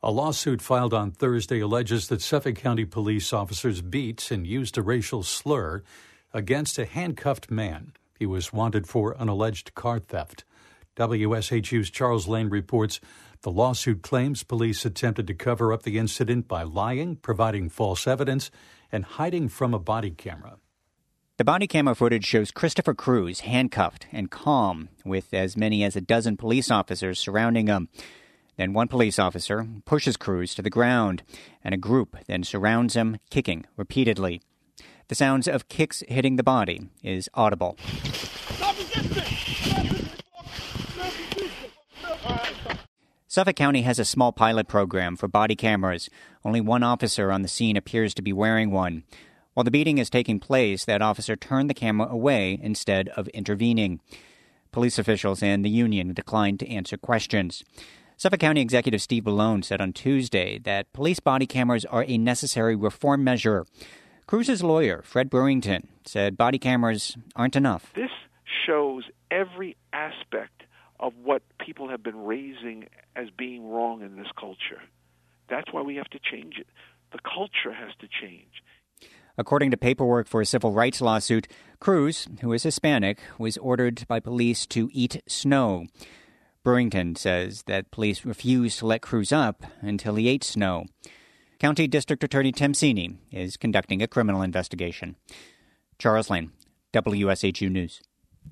A lawsuit filed on Thursday alleges that Suffolk County police officers beat and used a racial slur against a handcuffed man. He was wanted for an alleged car theft. WSHU's Charles Lane reports the lawsuit claims police attempted to cover up the incident by lying, providing false evidence, and hiding from a body camera. The body camera footage shows Christopher Cruz handcuffed and calm, with as many as a dozen police officers surrounding him. Then one police officer pushes Cruz to the ground, and a group then surrounds him, kicking repeatedly. The sounds of kicks hitting the body is audible. Suffolk County has a small pilot program for body cameras. Only one officer on the scene appears to be wearing one. While the beating is taking place, that officer turned the camera away instead of intervening. Police officials and the union declined to answer questions. Suffolk County Executive Steve Bellone said on Tuesday that police body cameras are a necessary reform measure. Cruz's lawyer, Fred Brewington, said body cameras aren't enough. This shows every aspect of what people have been raising as being wrong in this culture. That's why we have to change it. The culture has to change. According to paperwork for a civil rights lawsuit, Cruz, who is Hispanic, was ordered by police to eat snow. Brewington says that police refused to let Cruz up until he ate snow. County District Attorney Tim Sini is conducting a criminal investigation. Charles Lane, WSHU News.